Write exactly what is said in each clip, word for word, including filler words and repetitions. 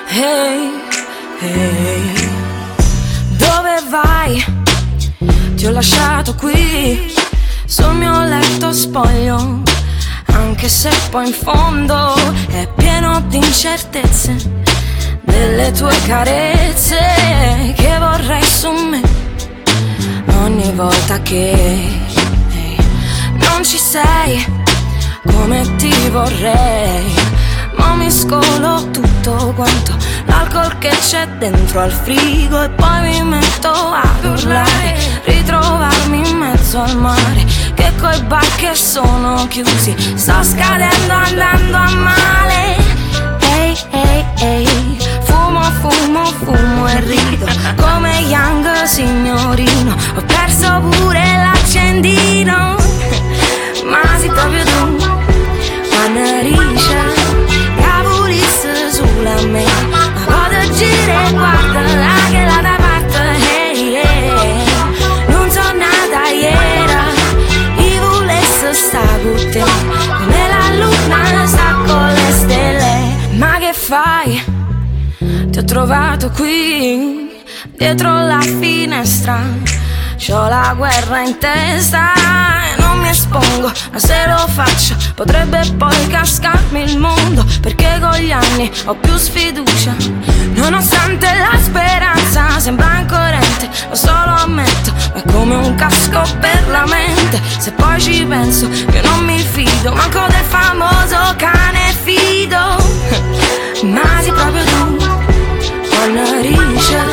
Hey, hey, dove vai? Ti ho lasciato qui sul mio letto spoglio, anche se poi in fondo è pieno di incertezze, delle tue carezze che vorrei su me. Ogni volta che hey, non ci sei come ti vorrei, ma mi scolo tutto quanto l'alcol che c'è dentro al frigo e poi mi metto ad urlare, ritrovarmi in mezzo al mare che coi bar che sono chiusi sto scadendo andando a male. Ehi, ehi, ehi, fumo, fumo, fumo e rido come Young signorino, ho perso pure l'accendino, ma sei proprio tu, Mannariscia, sulla me, ma vado gira e guarda là che la da parte, hey, hey. Non so nada ieri, io volesse sta con te, come la luna sta con le stelle. Ma che fai? Ti ho trovato qui, dietro la finestra, c'ho la guerra in testa e non mi espongo, ma se lo faccio potrebbe poi cascarmi il mondo, perché con gli anni ho più sfiducia, nonostante la speranza sembra incoerente, lo solo ammetto, ma è come un casco per la mente. Se poi ci penso che non mi fido manco del famoso cane fido, ma sei proprio tu, Mannariscia,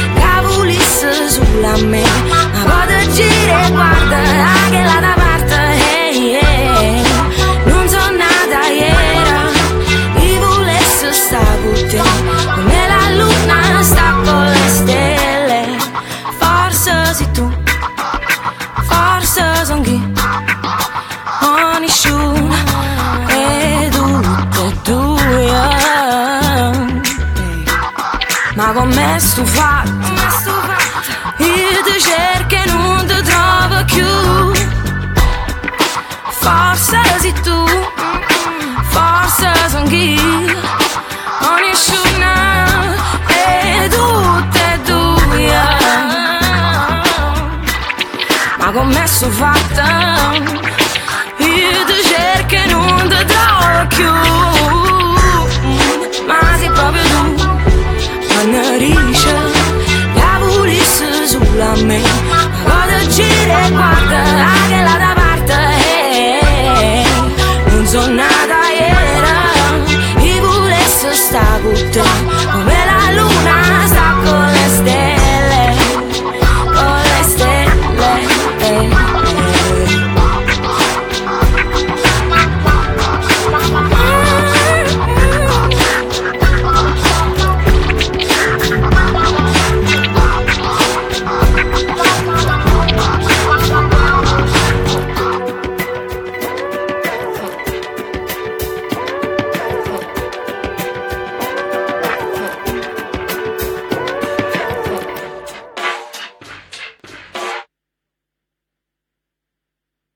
Ulisse sulla me, ma vado a gira e guarda che la da parte, hey, hey. Non so nada ieri, io volesse sta con te, come la luna sta con le stelle. Forse sei tu, forse son chi, ognisciuna e tutte e due, ma con me sto fatto, io ti cerco e non ti trovo più. Forse sei tu, forse son chi, ognisciuna e tutte e due, ma con me sto fatta, io ti cerco e non ti trovo più. Ma sei proprio tu, Mannariscia, sulla me, vado a girare qua.